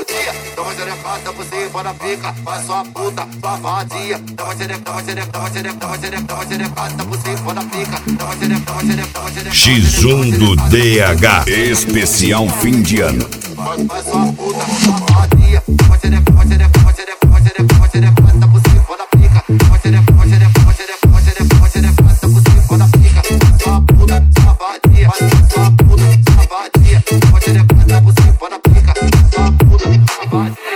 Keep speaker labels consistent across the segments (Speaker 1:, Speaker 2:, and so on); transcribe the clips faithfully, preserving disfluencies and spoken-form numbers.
Speaker 1: safadinha, dá uma xerecada por cima da pica, faz sua puta, safadinha, dá uma xereca, dá uma xereca, dá uma xereca, dá uma xereca, dá uma xerecada por cima da pica, dá uma xereca, dá uma xereca, dá uma xereca.
Speaker 2: X um do D H, especial fim de ano.
Speaker 1: Faz sua puta, safadinha, dá uma xereca, dá uma xereca, dá uma xereca, dá uma xereca, dá uma xerecada por cima da pica, dá uma xereca, dá uma xereca, dá uma xereca, dá uma xereca, dá uma xerecada por cima da pica, faz sua puta, safadinha, faz sua puta, safadinha, dá uma xerecada por cima da pica, faz sua puta, safadinha.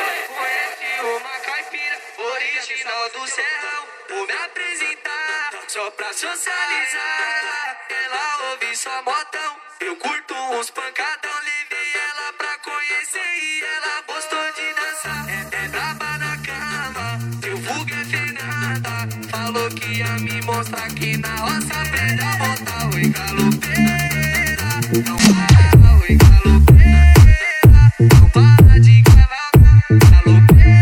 Speaker 3: Original do Serrão, vou me apresentar só pra socializar. Ela ouve só modão, eu curto uns pancadão. Levei ela pra conhecer e ela gostou de dançar. É, é braba na cama, seu vulgo é Fernanda. Falou que ia me mostrar que na roça aprende a voltar. Oi, galopeira, não para, oi, galopeira, não para de cavalgar, galopeira.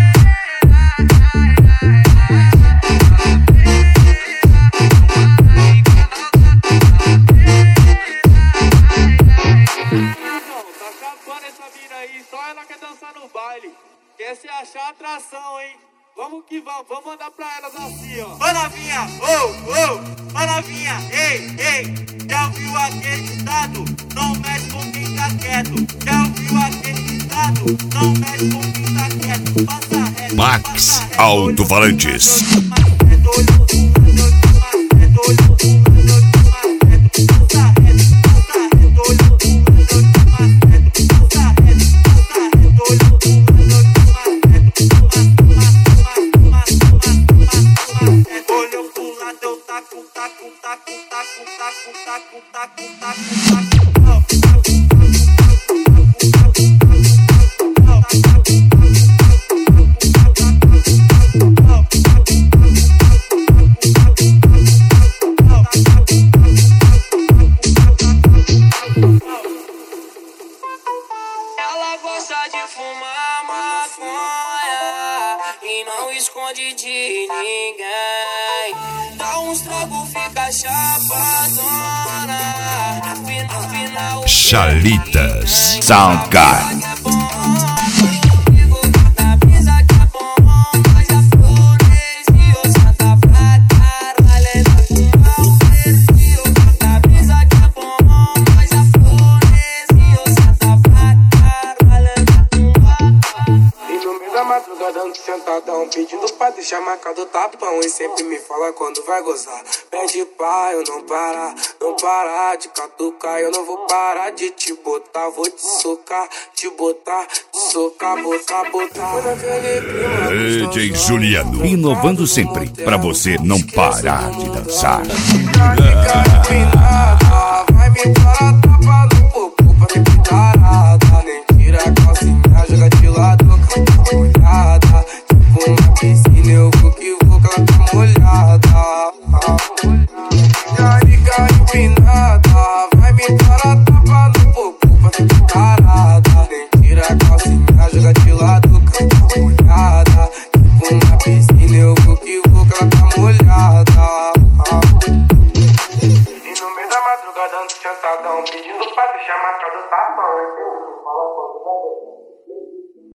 Speaker 4: Só ela quer dançar no baile, quer se achar atração, hein? Vamos que vamos, vamos mandar pra elas assim, ó. Ô novinha, ô, ô, ô novinha, ei, ei. Já ouviu aquele ditado? Não mexe com quem tá quieto. Já ouviu aquele ditado? Não mexe com quem tá quieto. Passa reto,
Speaker 2: Max Alto-Falantes.
Speaker 3: Ela gosta de fumar maconha e não esconde de ninguém. Dá uns tragos, fica chapadona. No final,
Speaker 2: Chalitas Soundcard.
Speaker 5: Dando sentadão, pedindo pra deixar marcado tapão. E sempre me fala quando vai gozar. Pede pra eu não parar, não parar de catucar. Eu não vou parar de te botar, vou te socar, te botar, te socar, botar, botar.
Speaker 2: D J Juliano, inovando sempre, pra você não parar de dançar.
Speaker 5: Vai me parar.